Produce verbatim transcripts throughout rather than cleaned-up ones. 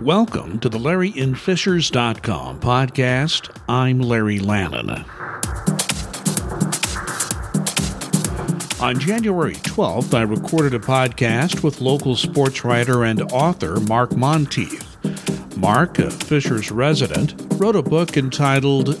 Welcome to the Larry In Fishers dot com podcast. I'm Larry Lannon. On January twelfth, I recorded a podcast with local sports writer and author Mark Monteith. Mark, a Fishers resident, wrote a book entitled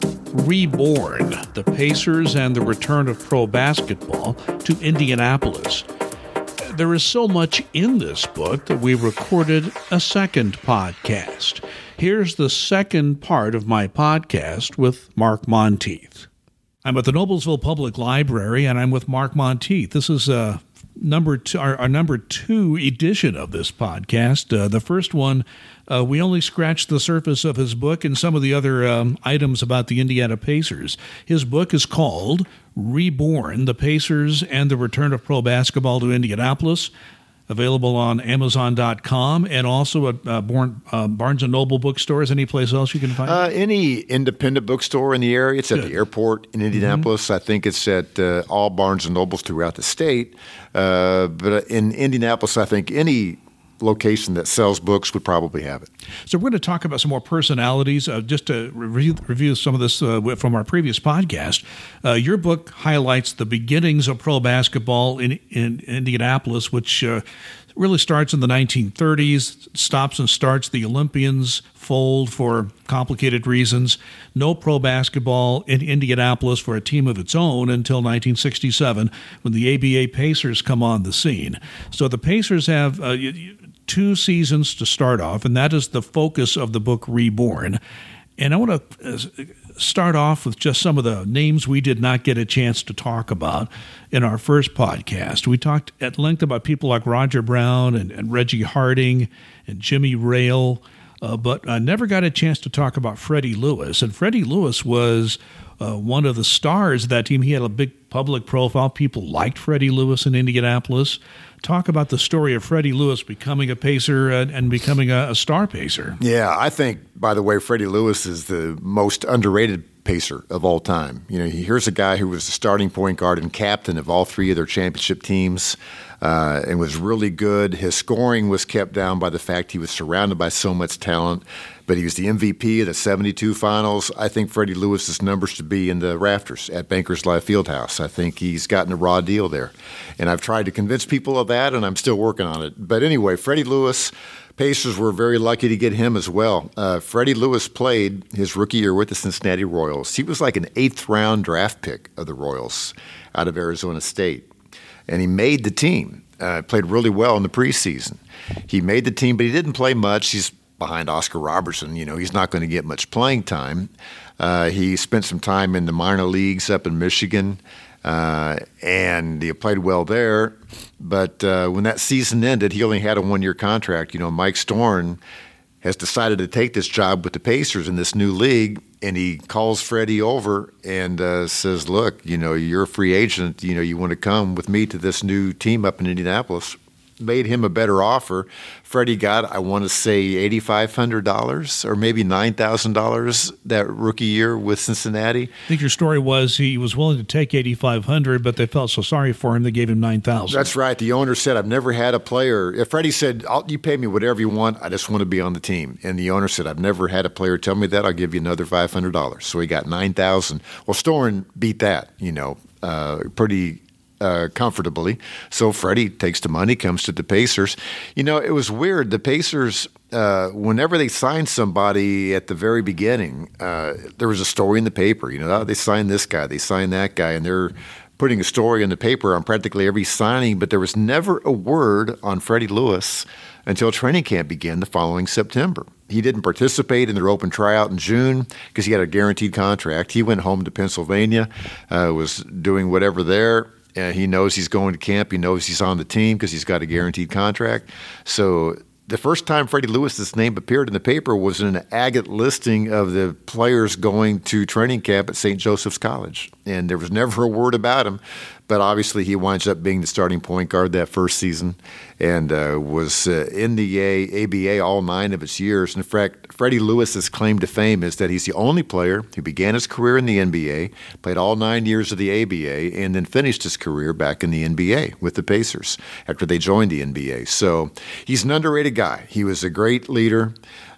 Reborn: The Pacers and the Return of Pro Basketball to Indianapolis. There is so much in this book that we recorded a second podcast. Here's the second part of my podcast with Mark Monteith. I'm at the Noblesville Public Library, and I'm with Mark Monteith. This is uh, number two, our, our number two edition of this podcast. Uh, the first one, uh, we only scratched the surface of his book and some of the other um, items about the Indiana Pacers. His book is called Reborn: The Pacers and the Return of Pro Basketball to Indianapolis, available on Amazon dot com and also at uh, Born, uh, Barnes and Noble bookstores. Any place else you can find uh, it? Any independent bookstore in the area. It's Good. At the airport in Indianapolis. Mm-hmm. I think it's at uh, all Barnes and Nobles throughout the state. Uh, but in Indianapolis, I think any location that sells books would probably have it. So we're going to talk about some more personalities. Uh, just to review, review some of this uh, from our previous podcast, uh, your book highlights the beginnings of pro basketball in, in Indianapolis, which uh, really starts in the nineteen thirties, stops and starts. The Olympians fold for complicated reasons. No pro basketball in Indianapolis for a team of its own until nineteen sixty-seven, when the A B A Pacers come on the scene. So the Pacers have uh, two seasons to start off, and that is the focus of the book Reborn. And I want to start off with just some of the names we did not get a chance to talk about in our first podcast. We talked at length about people like Roger Brown and, and Reggie Harding and Jimmy Rail, uh, but I never got a chance to talk about Freddie Lewis. And Freddie Lewis was uh, one of the stars of that team. He had a big public profile. People liked Freddie Lewis in Indianapolis. Talk about the story of Freddie Lewis becoming a Pacer and, and becoming a, a star Pacer. Yeah, I think, by the way, Freddie Lewis is the most underrated Pacer of all time. You know, here's a guy who was the starting point guard and captain of all three of their championship teams uh, and was really good. His scoring was kept down by the fact he was surrounded by so much talent, but he was the M V P of the seventy-two finals. I think Freddie Lewis's numbers should be in the rafters at Bankers Life Fieldhouse. I think he's gotten a raw deal there. And I've tried to convince people of that, and I'm still working on it. But anyway, Freddie Lewis, Pacers were very lucky to get him as well. Uh, Freddie Lewis played his rookie year with the Cincinnati Royals. He was like an eighth-round draft pick of the Royals out of Arizona State. And he made the team, uh, played really well in the preseason. He made the team, but he didn't play much. He's behind Oscar Robertson. You know, he's not going to get much playing time. Uh, he spent some time in the minor leagues up in Michigan, uh, and he played well there. But uh, when that season ended, he only had a one-year contract. You know, Mike Storn has decided to take this job with the Pacers in this new league, and he calls Freddie over and uh, says, look, you know, you're a free agent. You know, you want to come with me to this new team up in Indianapolis. Made him a better offer. Freddie got, I want to say, eight thousand five hundred dollars or maybe nine thousand dollars that rookie year with Cincinnati. I think your story was he was willing to take eight thousand five hundred dollars, but they felt so sorry for him they gave him nine thousand dollars. That's right. The owner said, I've never had a player. If Freddie said, I'll, you pay me whatever you want, I just want to be on the team. And the owner said, I've never had a player tell me that. I'll give you another five hundred dollars. So he got nine thousand dollars. Well, Storn beat that, you know, uh, pretty Uh, comfortably. So Freddie takes the money, comes to the Pacers. You know, it was weird. The Pacers, uh, whenever they signed somebody at the very beginning, uh, there was a story in the paper. You know, oh, they signed this guy, they signed that guy, and they're putting a story in the paper on practically every signing, but there was never a word on Freddie Lewis until training camp began the following September. He didn't participate in their open tryout in June because he had a guaranteed contract. He went home to Pennsylvania, uh, was doing whatever there. Uh, he knows he's going to camp. He knows he's on the team because he's got a guaranteed contract. So the first time Freddie Lewis's name appeared in the paper was in an agate listing of the players going to training camp at Saint Joseph's College. And there was never a word about him. but obviously he winds up being the starting point guard that first season and uh, was uh, in the A B A all nine of its years. In fact, Freddie Lewis's claim to fame is that he's the only player who began his career in the N B A, played all nine years of the A B A, and then finished his career back in the N B A with the Pacers after they joined the N B A. So he's an underrated guy. He was a great leader.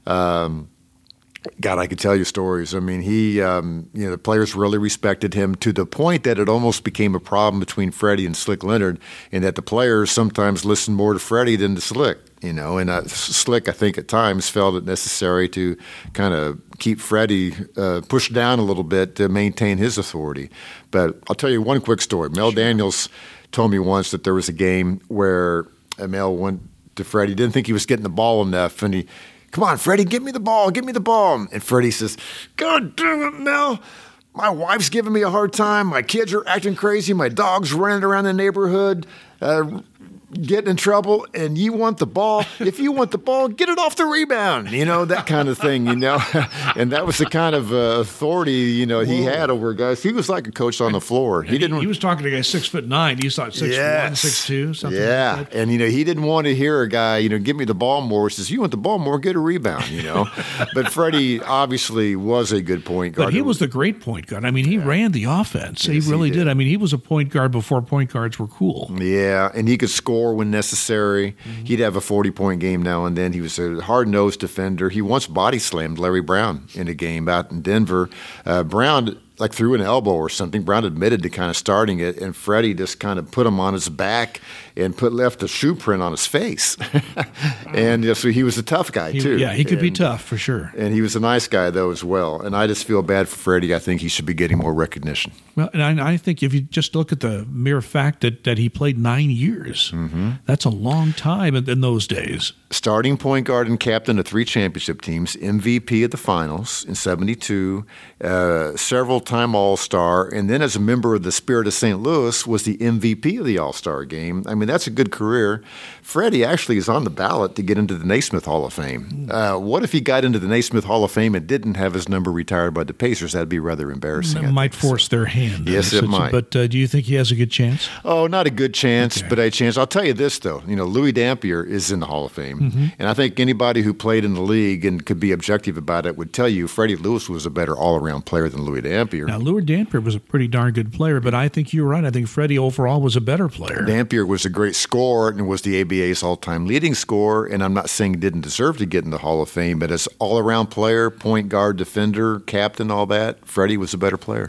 Um, God, I could tell you stories. I mean, he, um, you know, the players really respected him to the point that it almost became a problem between Freddie and Slick Leonard, and that the players sometimes listened more to Freddie than to Slick. You know, and uh, Slick, I think, at times felt it necessary to kind of keep Freddie uh, pushed down a little bit to maintain his authority. But I'll tell you one quick story. Mel sure. Daniels told me once that there was a game where Mel went to Freddie, didn't think he was getting the ball enough, and he, come on, Freddie, give me the ball, give me the ball. And Freddie says, God damn it, Mel. My wife's giving me a hard time. My kids are acting crazy. My dog's running around the neighborhood, uh, getting in trouble, and you want the ball. If you want the ball, get it off the rebound, you know, that kind of thing, you know. And that was the kind of uh, authority, you know, he had over guys. He was like a coach on the floor. He didn't. He was talking to a guy six foot nine. He thought six yes. one, six two, something yeah. like that. And, you know, he didn't want to hear a guy, you know, give me the ball more. He says, you want the ball more, get a rebound, you know. But Freddie obviously was a good point guard. But he was the great point guard. I mean, he yeah. ran the offense. Yes, he really he did. did. I mean, he was a point guard before point guards were cool. Yeah, and he could score when necessary. Mm-hmm. He'd have a forty-point game now and then. He was a hard-nosed defender. He once body-slammed Larry Brown in a game out in Denver. Uh, Brown, like, threw an elbow or something. Brown admitted to kind of starting it, and Freddie just kind of put him on his back and put left a shoe print on his face. And you know, so he was a tough guy, he, too. Yeah, he could and, be tough, for sure. And he was a nice guy, though, as well. And I just feel bad for Freddie. I think he should be getting more recognition. Well, and I, I think if you just look at the mere fact that, that he played nine years, mm-hmm. that's a long time in, in those days. Starting point guard and captain of three championship teams, M V P of the finals in seventy-two, uh, several-time All-Star, and then as a member of the Spirit of Saint Louis was the M V P of the All-Star game. I mean, that's a good career. Freddie actually is on the ballot to get into the Naismith Hall of Fame. Uh, what if he got into the Naismith Hall of Fame and didn't have his number retired by the Pacers? That'd be rather embarrassing. It might force so. their hand. Yes, it might. But uh, do you think he has a good chance? Oh, not a good chance, okay. but a chance. I'll tell you this, though. You know, Louis Dampier is in the Hall of Fame. Mm-hmm. And I think anybody who played in the league and could be objective about it would tell you Freddie Lewis was a better all-around player than Louis Dampier. Now, Louis Dampier was a pretty darn good player, but I think you're right. I think Freddie overall was a better player. Dampier was a great scorer and was the A B A's all-time leading scorer, and I'm not saying he didn't deserve to get in the Hall of Fame, but as all-around player, point guard, defender, captain, all that, Freddie was a better player.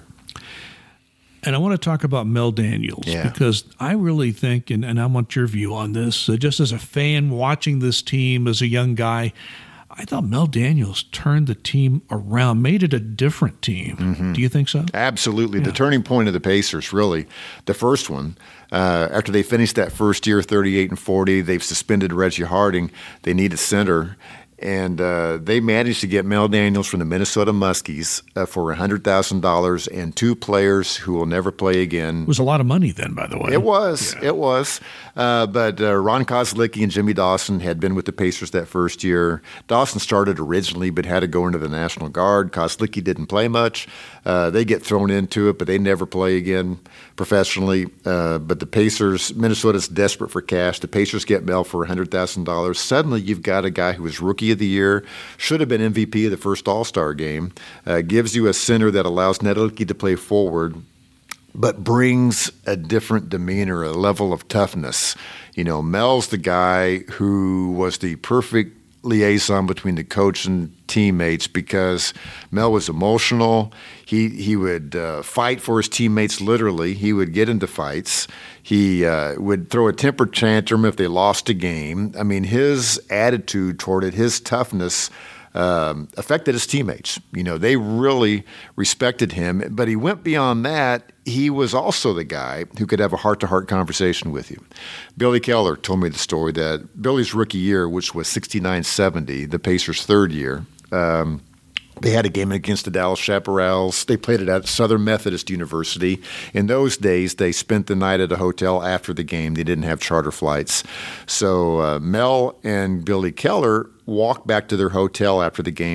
And I want to talk about Mel Daniels yeah. because I really think, and, and I want your view on this, uh, just as a fan watching this team as a young guy, I thought Mel Daniels turned the team around, made it a different team. Mm-hmm. Do you think so? Absolutely. Yeah. The turning point of the Pacers, really, the first one, uh, after they finished that first year, thirty-eight and forty, they've suspended Reggie Harding. They need a center. And uh, they managed to get Mel Daniels from the Minnesota Muskies uh, for one hundred thousand dollars and two players who will never play again. It was a lot of money then, by the way. It was. Yeah. It was. Uh, but uh, Ron Kozlicki and Jimmy Dawson had been with the Pacers that first year. Dawson started originally but had to go into the National Guard. Kozlicki didn't play much. Uh, they get thrown into it, but they never play again professionally. Uh, but the Pacers, Minnesota's desperate for cash. The Pacers get Mel for one hundred thousand dollars. Suddenly you've got a guy who was rookie of the year, should have been M V P of the first All-Star game, uh, gives you a center that allows Nedeljko to play forward, but brings a different demeanor, a level of toughness. You know, Mel's the guy who was the perfect liaison between the coach and teammates because Mel was emotional. He he would uh, fight for his teammates literally. He would get into fights. He uh, would throw a temper tantrum if they lost a game. I mean, his attitude toward it, his toughness um, affected his teammates. You know, they really respected him. But he went beyond that. He was also the guy who could have a heart-to-heart conversation with you. Billy Keller told me the story that Billy's rookie year, which was sixty-nine seventy, the Pacers' third year, um, they had a game against the Dallas Chaparrals. They played it at Southern Methodist University. In those days, they spent the night at a hotel after the game. They didn't have charter flights. So uh, Mel and Billy Keller walked back to their hotel after the game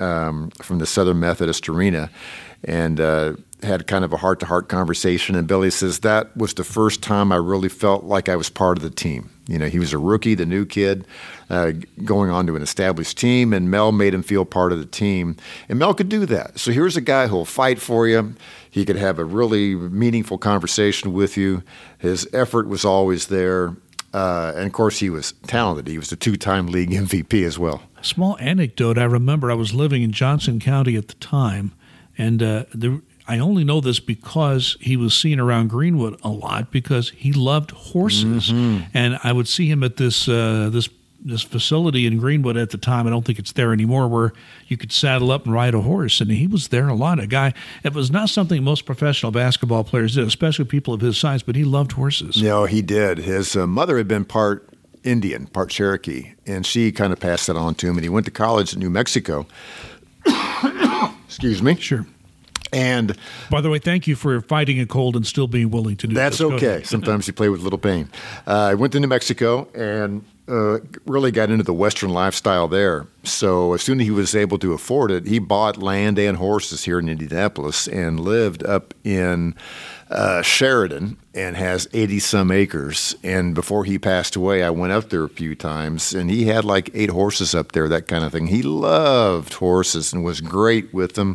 um, from the Southern Methodist Arena, and uh, had kind of a heart-to-heart conversation. And Billy says, that was the first time I really felt like I was part of the team. You know, he was a rookie, the new kid, uh, going on to an established team, and Mel made him feel part of the team. And Mel could do that. So here's a guy who will fight for you. He could have a really meaningful conversation with you. His effort was always there. Uh, and, of course, he was talented. He was the two-time league M V P as well. Small anecdote. I remember I was living in Johnson County at the time, and uh, the I only know this because he was seen around Greenwood a lot because he loved horses, mm-hmm. and I would see him at this uh, this this facility in Greenwood at the time. I don't think it's there anymore, where you could saddle up and ride a horse, and he was there a lot. A guy, it was not something most professional basketball players did, especially people of his size, but he loved horses. No, he did. His uh, mother had been part Indian, part Cherokee, and she kind of passed that on to him, and he went to college in New Mexico. Excuse me. Sure. And by the way, thank you for fighting a cold and still being willing to do that's this. That's okay. Sometimes you play with little pain. Uh, I went to New Mexico and uh, really got into the Western lifestyle there. So as soon as he was able to afford it, he bought land and horses here in Indianapolis and lived up in uh, Sheridan and has eighty-some acres. And before he passed away, I went up there a few times, and he had like eight horses up there, that kind of thing. He loved horses and was great with them.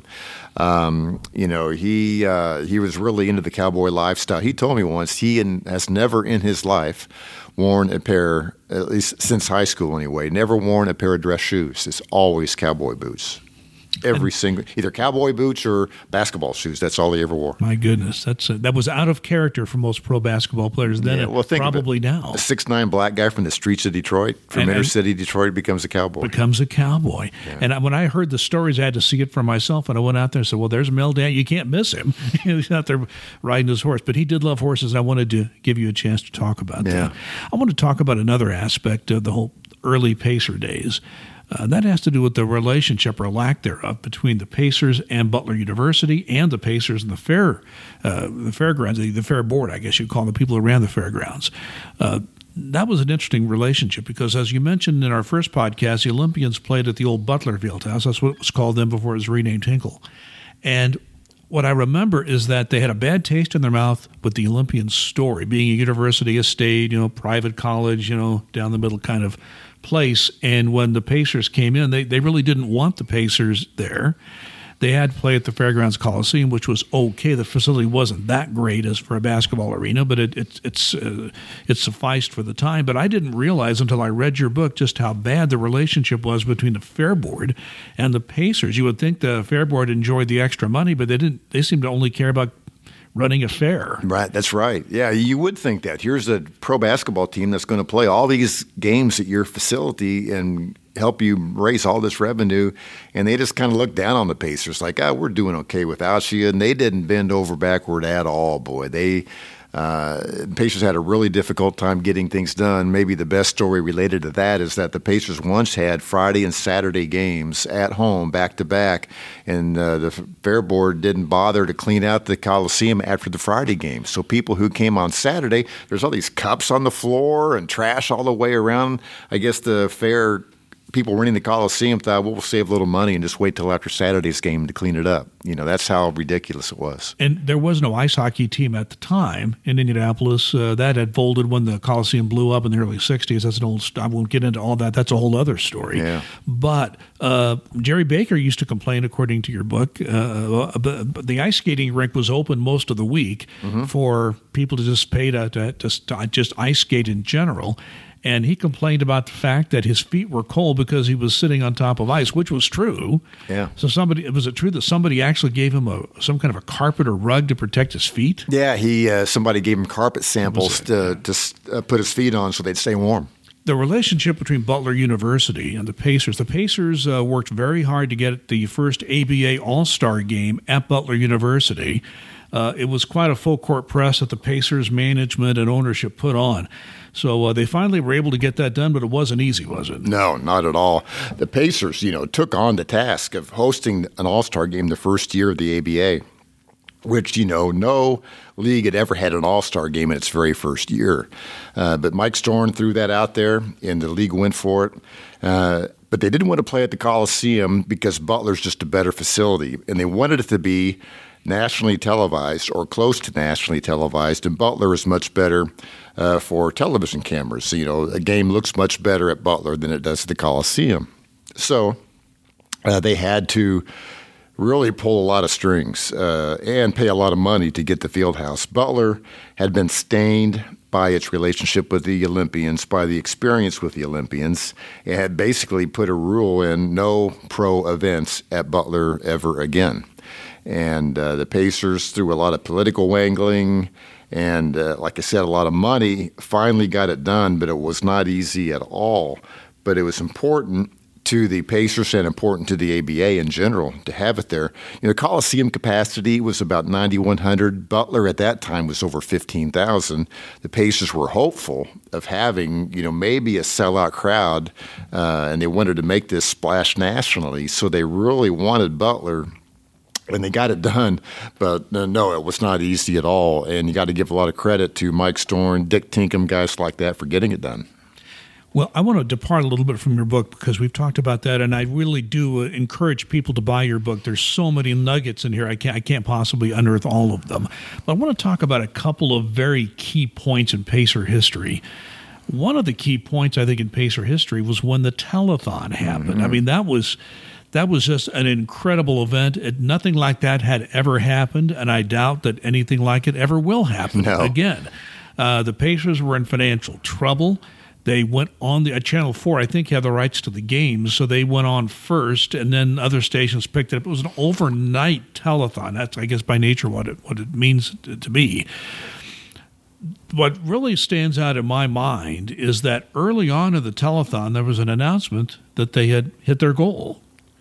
Um, you know, he uh, he was really into the cowboy lifestyle. He told me once he in, has never in his life worn a pair, at least since high school anyway, never worn a pair of dress shoes. It's always cowboy boots. Every single, either cowboy boots or basketball shoes. That's all he ever wore. My goodness, that's a, that was out of character for most pro basketball players then. Yeah, well, think probably now. A six nine black guy from the streets of Detroit, from and, inner and city Detroit, becomes a cowboy. Becomes a cowboy. Yeah. And when I heard the stories, I had to see it for myself. And I went out there and said, "Well, there's Mel Dan. You can't miss him. He's out there riding his horse." But he did love horses. I wanted to give you a chance to talk about yeah. that. I want to talk about another aspect of the whole early Pacer days. Uh, that has to do with the relationship or lack thereof between the Pacers and Butler University and the Pacers and the fair, uh, the fairgrounds, the, the fair board, I guess you'd call the people who ran the fairgrounds. Uh, that was an interesting relationship because, as you mentioned in our first podcast, the Olympians played at the old Butler Fieldhouse. That's what it was called then before it was renamed Hinkle. And what I remember is that they had a bad taste in their mouth with the Olympian story, being a university, a state, you know, private college, you know, down the middle kind of place. And when the Pacers came in, they, they really didn't want the Pacers there. They had to play at the Fairgrounds Coliseum, which was okay. The facility wasn't that great as for a basketball arena, but it, it, it's, uh, it sufficed for the time. But I didn't realize until I read your book just how bad the relationship was between the Fair Board and the Pacers. You would think the Fair Board enjoyed the extra money, but they didn't. They seemed to only care about running a fair. Right, that's right. Yeah, you would think that. Here's a pro basketball team that's going to play all these games at your facility and help you raise all this revenue, and they just kind of look down on the Pacers like, oh, we're doing okay without you, and they didn't bend over backward at all, boy. They uh, the Pacers had a really difficult time getting things done. Maybe the best story related to that is that the Pacers once had Friday and Saturday games at home back-to-back, and uh, the Fair Board didn't bother to clean out the Coliseum after the Friday game. So people who came on Saturday, there's all these cups on the floor and trash all the way around. I guess the Fair people running the Coliseum thought, well, we'll save a little money and just wait till after Saturday's game to clean it up. You know, that's how ridiculous it was. And there was no ice hockey team at the time in Indianapolis. Uh, that had folded when the Coliseum blew up in the early sixties. That's an old – I won't get into all that. That's a whole other story. Yeah. But uh, Jerry Baker used to complain, according to your book, uh, but the ice skating rink was open most of the week mm-hmm. for people to just pay to, to, to just ice skate in general. And he complained about the fact that his feet were cold because he was sitting on top of ice, which was true. Yeah. So somebody was it true that somebody actually gave him a some kind of a carpet or rug to protect his feet? Yeah, he uh, somebody gave him carpet samples to to uh, put his feet on so they'd stay warm. The relationship between Butler University and the Pacers. The Pacers uh, worked very hard to get the first A B A All-Star game at Butler University. Uh, it was quite a full-court press that the Pacers management and ownership put on. So uh, they finally were able to get that done, but it wasn't easy, was it? No, not at all. The Pacers, you know, took on the task of hosting an All-Star game the first year of the A B A. which, you know, no league had ever had an all-star game in its very first year. Uh, but Mike Storn threw that out there, and the league went for it. Uh, but they didn't want to play at the Coliseum because Butler's just a better facility, and they wanted it to be nationally televised or close to nationally televised, and Butler is much better uh, for television cameras. So, you know, a game looks much better at Butler than it does at the Coliseum. So uh, they had to really pull a lot of strings uh, and pay a lot of money to get the Fieldhouse. Butler had been stained by its relationship with the Olympians, by the experience with the Olympians. It had basically put a rule in no pro events at Butler ever again. And uh, the Pacers, through a lot of political wangling and, uh, like I said, a lot of money, finally got it done, but it was not easy at all. But it was important to the Pacers and important to the A B A in general to have it there. You know, Coliseum capacity was about ninety-one hundred. Butler at that time was over fifteen thousand. The Pacers were hopeful of having, you know, maybe a sellout crowd, uh, and they wanted to make this splash nationally. So they really wanted Butler, and they got it done. But uh, no, it was not easy at all. And you got to give a lot of credit to Mike Storn, Dick Tinkham, guys like that for getting it done. Well, I want to depart a little bit from your book because we've talked about that, and I really do encourage people to buy your book. There's so many nuggets in here, I can't, I can't possibly unearth all of them. But I want to talk about a couple of very key points in Pacer history. One of the key points, I think, in Pacer history was when the telethon happened. Mm-hmm. I mean, that was that was just an incredible event. It, nothing like that had ever happened, and I doubt that anything like it ever will happen no. again. Uh, the Pacers were in financial trouble. They went on the uh, Channel four, I think, had the rights to the games, so they went on first, and then other stations picked it up. It was an overnight telethon. That's, I guess, by nature what it what it means to, to me. What really stands out in my mind is that early on in the telethon, there was an announcement that they had hit their goal.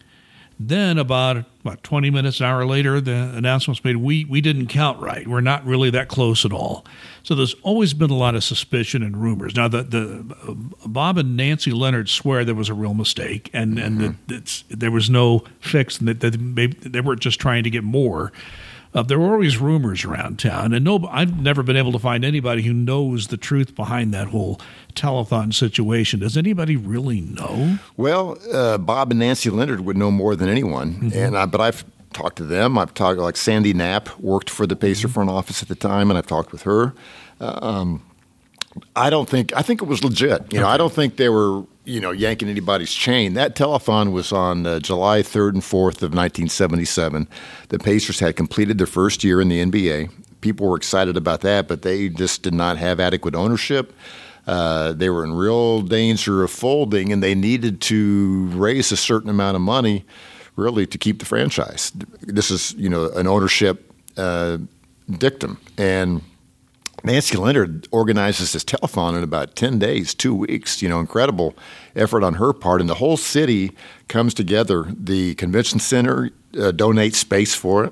Then about, about twenty minutes, an hour later, the announcement was made, we, we didn't count right. We're not really that close at all. So there's always been a lot of suspicion and rumors. Now, the, the uh, Bob and Nancy Leonard swear there was a real mistake, and, mm-hmm. and that it's, there was no fix, and that, that maybe they were just trying to get more. Uh, there were always rumors around town, and no, I've never been able to find anybody who knows the truth behind that whole telethon situation. Does anybody really know? Well, uh, Bob and Nancy Leonard would know more than anyone, mm-hmm. and I, but I've talked to them. I've talked, like Sandy Knapp worked for the Pacer front office at the time, and I've talked with her. Uh, um, I don't think – I think it was legit. You know, okay. I don't think they were – you know, yanking anybody's chain. That telethon was on uh, July third and fourth of nineteen seventy-seven. The Pacers had completed their first year in the N B A. People were excited about that, but they just did not have adequate ownership. Uh, they were in real danger of folding, and they needed to raise a certain amount of money, really, to keep the franchise. This is, you know, an ownership uh, dictum. And Nancy Leonard organizes this telethon in about ten days, two weeks, you know, incredible effort on her part. And the whole city comes together. The convention center uh, donates space for it.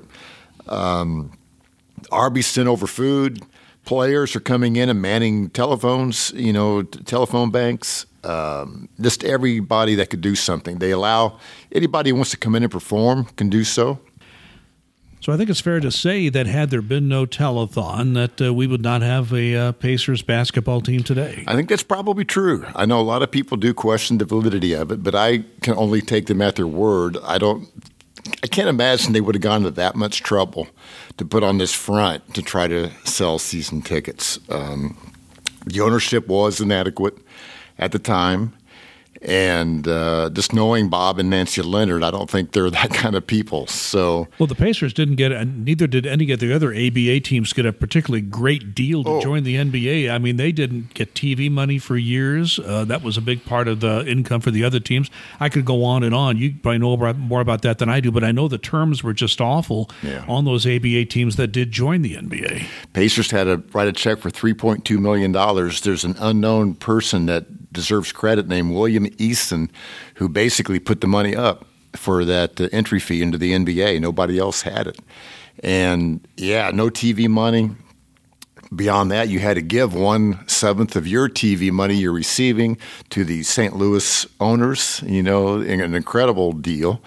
Um, Arby's sent over food. Players are coming in and manning telephones, you know, t- telephone banks. Um, just everybody that could do something. They allow anybody who wants to come in and perform can do so. So I think it's fair to say that had there been no telethon, that uh, we would not have a uh, Pacers basketball team today. I think that's probably true. I know a lot of people do question the validity of it, but I can only take them at their word. I don't. I can't imagine they would have gone to that much trouble to put on this front to try to sell season tickets. Um, the ownership was inadequate at the time. And uh, just knowing Bob and Nancy Leonard, I don't think they're that kind of people. So, well, the Pacers didn't get, and neither did any of the other A B A teams get a particularly great deal to oh. join the N B A. I mean, they didn't get T V money for years. Uh, that was a big part of the income for the other teams. I could go on and on. You probably know more about that than I do, but I know the terms were just awful yeah. on those A B A teams that did join the N B A. Pacers had to write a check for three point two million dollars. There's an unknown person that deserves credit named William Easton, who basically put the money up for that uh, entry fee into the N B A. Nobody else had it. And, yeah, no T V money. Beyond that, you had to give one-seventh of your T V money you're receiving to the Saint Louis owners, you know, an incredible deal.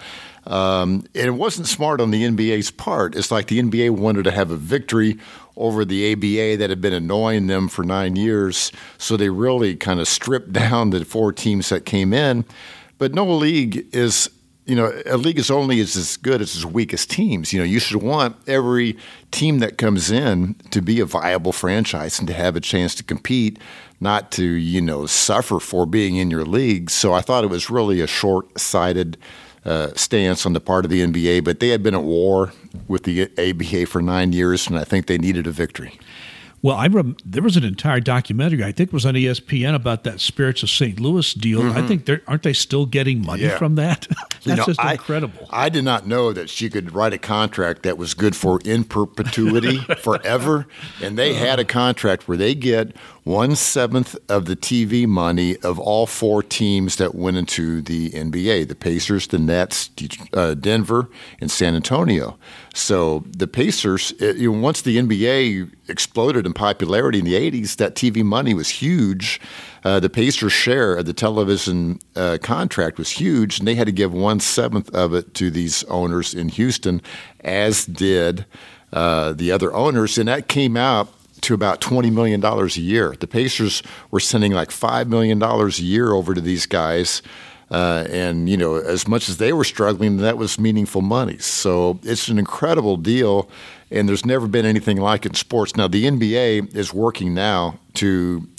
Um, and it wasn't smart on the N B A's part. It's like the N B A wanted to have a victory over the A B A that had been annoying them for nine years. So they really kind of stripped down the four teams that came in. But no league is, you know, a league is only as good as its weakest teams. You know, you should want every team that comes in to be a viable franchise and to have a chance to compete, not to, you know, suffer for being in your league. So I thought it was really a short-sighted uh, stance on the part of the N B A, but they had been at war with the A B A for nine years, and I think they needed a victory. Well, I rem- there was an entire documentary, I think it was on E S P N, about that Spirits of Saint Louis deal. Mm-hmm. I think they're aren't they still getting money yeah. from that? That's you know, just I, incredible. I did not know that she could write a contract that was good for in perpetuity, forever. And they had a contract where they get one-seventh of the T V money of all four teams that went into the N B A, the Pacers, the Nets, uh, Denver, and San Antonio. So the Pacers, it, you know, once the N B A exploded in popularity in the eighties, that T V money was huge. Uh, the Pacers' share of the television uh, contract was huge, and they had to give one-seventh of it to these owners in Houston, as did uh, the other owners. And that came out to about twenty million dollars a year. The Pacers were sending like five million dollars a year over to these guys. Uh, and, you know, as much as they were struggling, that was meaningful money. So it's an incredible deal, and there's never been anything like it in sports. Now, the N B A is working now to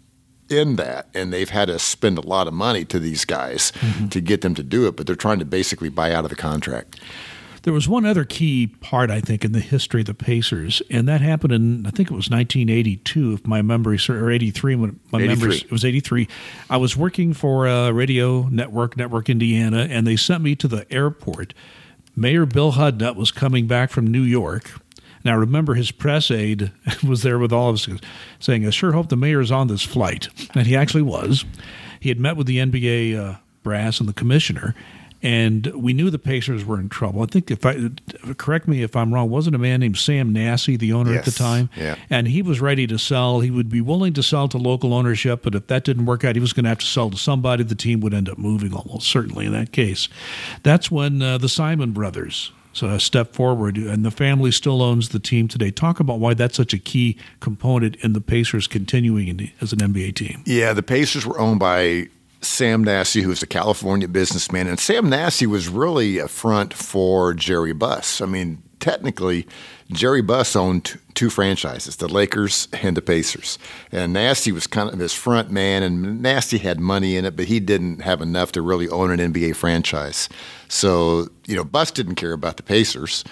end that, and they've had to spend a lot of money to these guys mm-hmm. to get them to do it, but they're trying to basically buy out of the contract. There was one other key part, I think, in the history of the Pacers, and that happened in, I think it was nineteen eighty-two, if my memory serves, or eighty-three, when my memory, it was eighty-three. I was working for a radio network, Network Indiana, and they sent me to the airport. Mayor Bill Hudnut was coming back from New York. Now, remember, his press aide was there with all of us saying, I sure hope the mayor's on this flight. And he actually was. He had met with the N B A uh, brass and the commissioner, and we knew the Pacers were in trouble. I think, if I correct me if I'm wrong, wasn't a man named Sam Nassi the owner yes. at the time? Yeah. And he was ready to sell. He would be willing to sell to local ownership, but if that didn't work out, he was going to have to sell to somebody. The team would end up moving, almost certainly in that case. That's when uh, the Simon brothers so stepped forward, and the family still owns the team today. Talk about why that's such a key component in the Pacers continuing in the, as an N B A team. Yeah, the Pacers were owned by Sam Nassi, who's a California businessman. And Sam Nassi was really a front for Jerry Buss. I mean, technically, Jerry Buss owned two franchises, the Lakers and the Pacers. And Nassi was kind of his front man, and Nassi had money in it, but he didn't have enough to really own an N B A franchise. So, you know, Buss didn't care about the Pacers,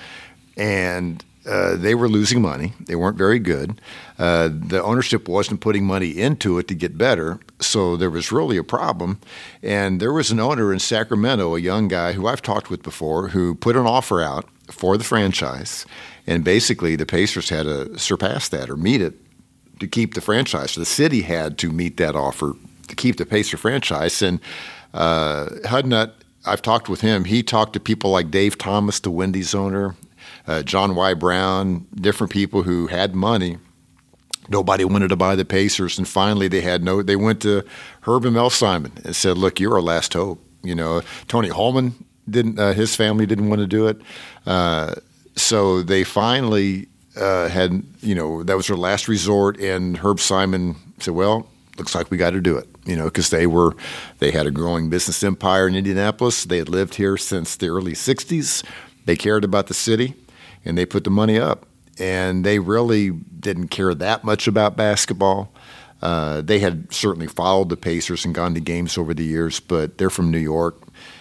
and uh, they were losing money. They weren't very good. Uh, the ownership wasn't putting money into it to get better, so there was really a problem. And there was an owner in Sacramento, a young guy who I've talked with before, who put an offer out for the franchise, and basically the Pacers had to surpass that or meet it to keep the franchise. So the city had to meet that offer to keep the Pacer franchise. And uh, Hudnut, I've talked with him. He talked to people like Dave Thomas, the Wendy's owner, uh, John Y. Brown, different people who had money. Nobody wanted to buy the Pacers, and finally they had no. They went to Herb and Mel Simon and said, "Look, you're our last hope." You know, Tony Holman didn't. Uh, his family didn't want to do it, uh, so they finally uh, had. You know, that was their last resort, and Herb Simon said, "Well, looks like we got to do it." You know, because they were they had a growing business empire in Indianapolis. They had lived here since the early sixties. They cared about the city, and they put the money up. And they really didn't care that much about basketball. Uh, they had certainly followed the Pacers and gone to games over the years, but they're from New York.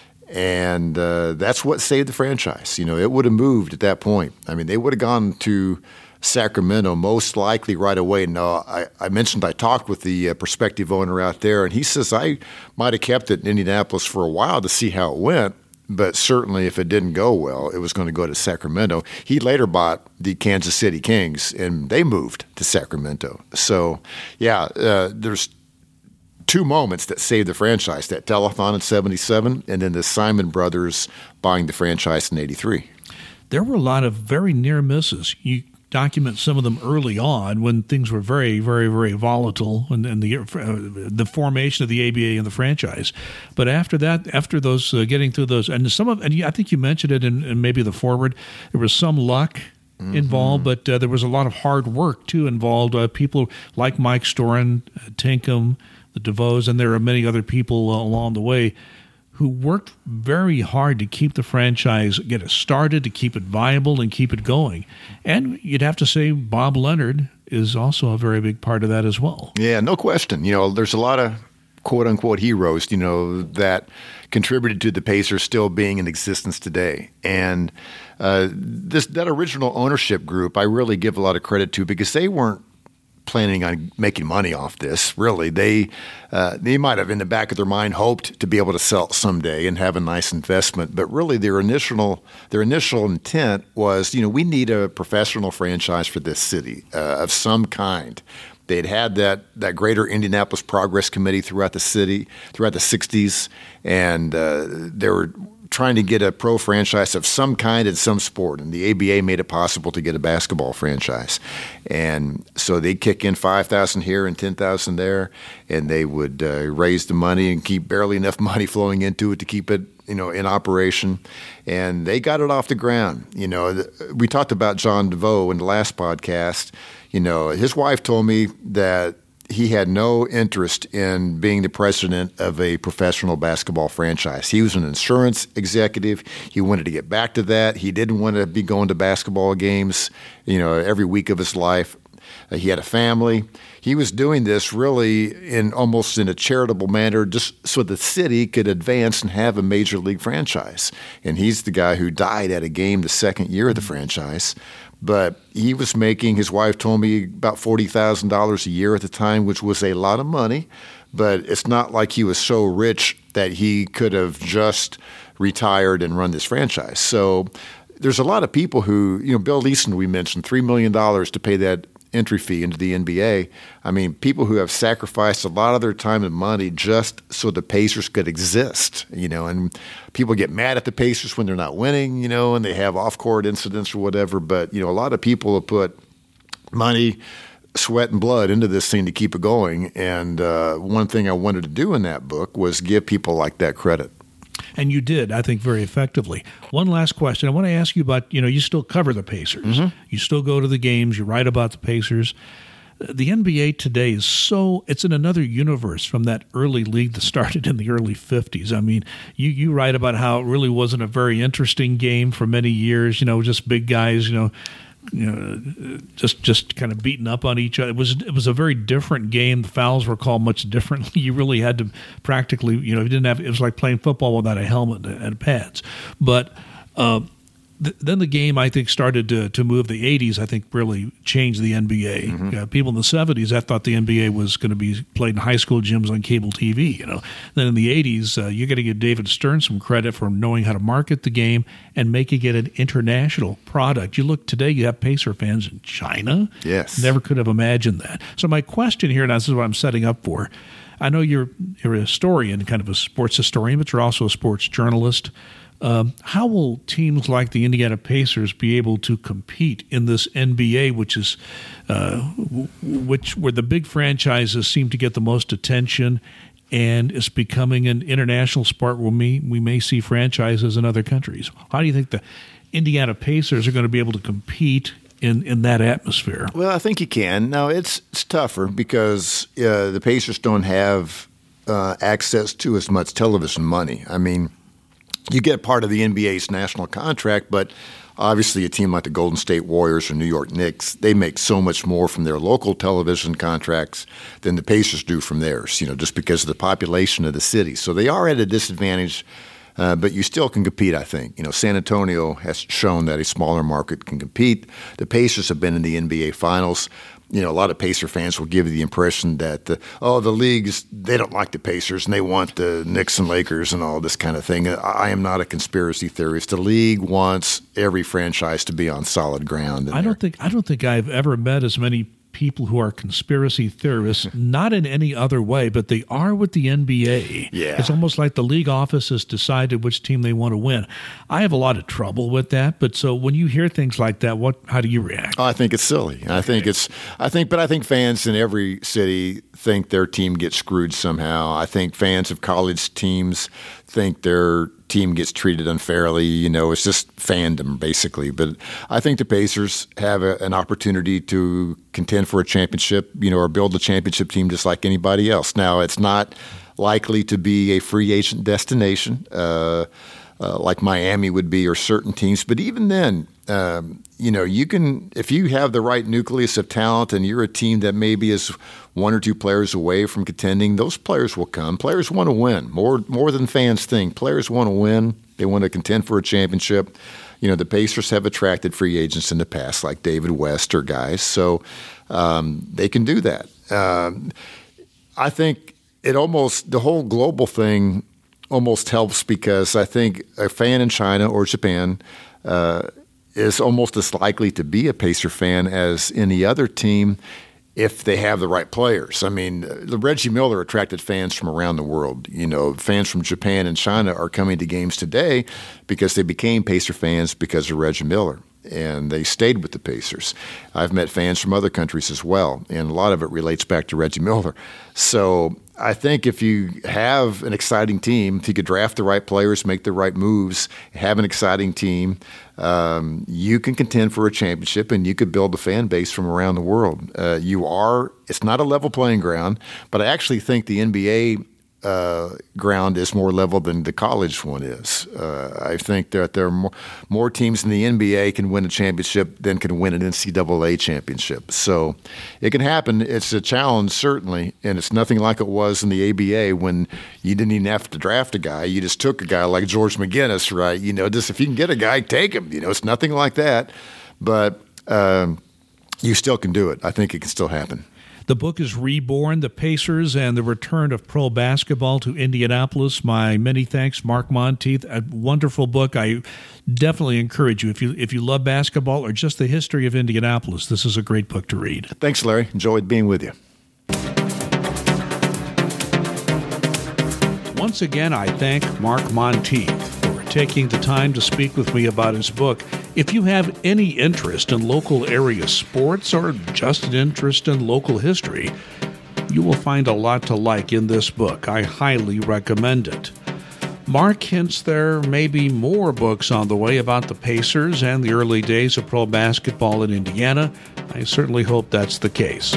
And uh, that's what saved the franchise. You know, it would have moved at that point. I mean, they would have gone to Sacramento most likely right away. Now, I, I mentioned I talked with the uh, prospective owner out there, and he says I might have kept it in Indianapolis for a while to see how it went. But certainly if it didn't go well, it was going to go to Sacramento. He later bought the Kansas City Kings, and they moved to Sacramento. So, yeah, uh, there's two moments that saved the franchise, that telethon in seventy-seven and then the Simon brothers buying the franchise in eighty-three. There were a lot of very near misses. You document some of them early on when things were very, very, very volatile and, and the uh, the formation of the A B A and the franchise. But after that, after those, uh, getting through those, and some of, and I think you mentioned it in, in maybe the forward, there was some luck mm-hmm. involved, but uh, there was a lot of hard work too involved. Uh, people like Mike Storen, uh, Tinkham, the DeVos, and there are many other people uh, along the way who worked very hard to keep the franchise, get it started, to keep it viable and keep it going. And you'd have to say Bob Leonard is also a very big part of that as well. Yeah, no question. You know, there's a lot of quote-unquote heroes, you know, that contributed to the Pacers still being in existence today. And uh, this that original ownership group, I really give a lot of credit to because they weren't planning on making money off this. Really, they uh, they might have in the back of their mind hoped to be able to sell it someday and have a nice investment. But really, their initial their initial intent was, you know, we need a professional franchise for this city uh, of some kind. They'd had that that Greater Indianapolis Progress Committee throughout the city throughout the sixties, and uh, they were trying to get a pro franchise of some kind in some sport, and the A B A made it possible to get a basketball franchise. And so they'd kick in five thousand here and ten thousand there, and they would uh, raise the money and keep barely enough money flowing into it to keep it, you know, in operation. And they got it off the ground. You know, we talked about John DeVoe in the last podcast. You know, his wife told me that he had no interest in being the president of a professional basketball franchise. He was an insurance executive. He wanted to get back to that. He didn't want to be going to basketball games, you know, every week of his life. Uh, he had a family. He was doing this really in almost in a charitable manner just so the city could advance and have a major league franchise. And he's the guy who died at a game the second year of the franchise. But he was making, his wife told me, about forty thousand dollars a year at the time, which was a lot of money. But it's not like he was so rich that he could have just retired and run this franchise. So there's a lot of people who, you know, Bill Leeson, we mentioned, three million dollars to pay that entry fee into the N B A. I mean, people who have sacrificed a lot of their time and money just so the Pacers could exist, you know, and people get mad at the Pacers when they're not winning, you know, and they have off-court incidents or whatever. But, you know, a lot of people have put money, sweat, and blood into this thing to keep it going. And uh, one thing I wanted to do in that book was give people like that credit. And you did, I think, very effectively. One last question. I want to ask you about, you know, you still cover the Pacers. Mm-hmm. You still go to the games. You write about the Pacers. The N B A today is so, it's in another universe from that early league that started in the early fifties. I mean, you, you write about how it really wasn't a very interesting game for many years, you know, just big guys, you know, you know, just just kind of beating up on each other. It was it was a very different game. The fouls were called much differently. You really had to practically, you know, you didn't have. It was like playing football without a helmet and pads. But uh, th- then the game, I think, started to to move. The eighties, I think, really changed the N B A. Mm-hmm. Uh, people in the seventies, I thought the N B A was going to be played in high school gyms on cable T V. You know, then in the eighties, uh, you got to give David Stern some credit for knowing how to market the game and making it an international product. You look today, you have Pacer fans in China. Yes, never could have imagined that. So my question here, and this is what I'm setting up for. I know you're you're a historian, kind of a sports historian, but you're also a sports journalist. Um, how will teams like the Indiana Pacers be able to compete in this N B A, which is uh, which where the big franchises seem to get the most attention, and is becoming an international sport where we we may see franchises in other countries? How do you think the Indiana Pacers are going to be able to compete in, in that atmosphere? Well, I think you can. Now it's it's tougher because uh, the Pacers don't have uh, access to as much television money. I mean, you get part of the N B A's national contract, but obviously a team like the Golden State Warriors or New York Knicks, they make so much more from their local television contracts than the Pacers do from theirs, you know, just because of the population of the city. So they are at a disadvantage, uh, but you still can compete, I think. You know, San Antonio has shown that a smaller market can compete. The Pacers have been in the N B A Finals. You know, a lot of Pacer fans will give you the impression that, the, oh, the leagues, they don't like the Pacers and they want the Knicks and Lakers and all this kind of thing. I am not a conspiracy theorist. The league wants every franchise to be on solid ground. I don't think I don't think I've ever met as many people who are conspiracy theorists, not in any other way, but they are with the N B A. Yeah. It's almost like the league office has decided which team they want to win. I have a lot of trouble with that, but so when you hear things like that, what? How do you react? Oh, I think it's silly. I think it's, I think, but I think fans in every city think their team gets screwed somehow. I think fans of college teams think their team gets treated unfairly. You know, it's just fandom, basically. But I think the Pacers have a, an opportunity to contend for a championship, you know, or build a championship team just like anybody else. Now, it's not likely to be a free agent destination uh, uh, like Miami would be or certain teams. But even then, um, you know, you can, if you have the right nucleus of talent and you're a team that maybe is one or two players away from contending, those players will come. Players want to win more more than fans think. Players want to win. They want to contend for a championship. You know, the Pacers have attracted free agents in the past, like David West or guys, so um, they can do that. Um, I think it almost, the whole global thing almost helps because I think a fan in China or Japan uh, is almost as likely to be a Pacer fan as any other team if they have the right players. I mean, Reggie Miller attracted fans from around the world. You know, fans from Japan and China are coming to games today because they became Pacer fans because of Reggie Miller, and they stayed with the Pacers. I've met fans from other countries as well, and a lot of it relates back to Reggie Miller. So I think if you have an exciting team, if you could draft the right players, make the right moves, have an exciting team, um, you can contend for a championship and you could build a fan base from around the world. Uh, you are, it's not a level playing ground, but I actually think the N B A uh, ground is more level than the college one is. Uh, I think that there are more, more teams in the N B A can win a championship than can win an N C double A championship. So it can happen. It's a challenge, certainly, and it's nothing like it was in the A B A when you didn't even have to draft a guy. You just took a guy like George McGinnis, right? You know, just if you can get a guy, take him. You know, it's nothing like that. But um, you still can do it. I think it can still happen. The book is Reborn, the Pacers and the Return of Pro Basketball to Indianapolis. My many thanks, Mark Monteith. A wonderful book. I definitely encourage you, if you if you love basketball or just the history of Indianapolis, this is a great book to read. Thanks, Larry. Enjoyed being with you. Once again, I thank Mark Monteith for taking the time to speak with me about his book. If you have any interest in local area sports or just an interest in local history, you will find a lot to like in this book. I highly recommend it. Mark hints there may be more books on the way about the Pacers and the early days of pro basketball in Indiana. I certainly hope that's the case.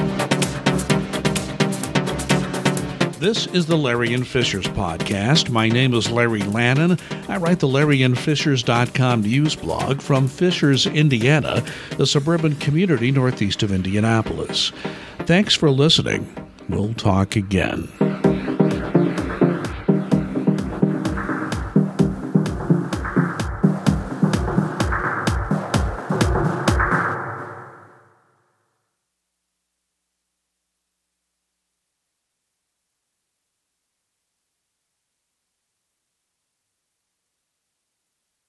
This is the Larry and Fishers podcast. My name is Larry Lannon. I write the larry and fishers dot com news blog from Fishers, Indiana, the suburban community northeast of Indianapolis. Thanks for listening. We'll talk again.